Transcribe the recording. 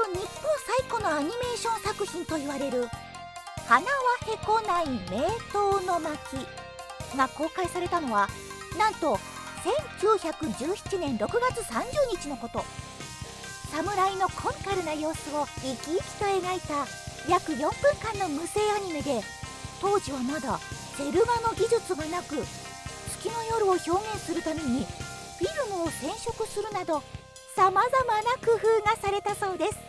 日本最古のアニメーション作品と言われる花はへこない名刀の巻が公開されたのはなんと1917年6月30日のこと。侍のコミカルな様子を生き生きと描いた約4分間の無声アニメで、当時はまだセル画の技術がなく、月の夜を表現するためにフィルムを染色するなどさまざまな工夫がされたそうです。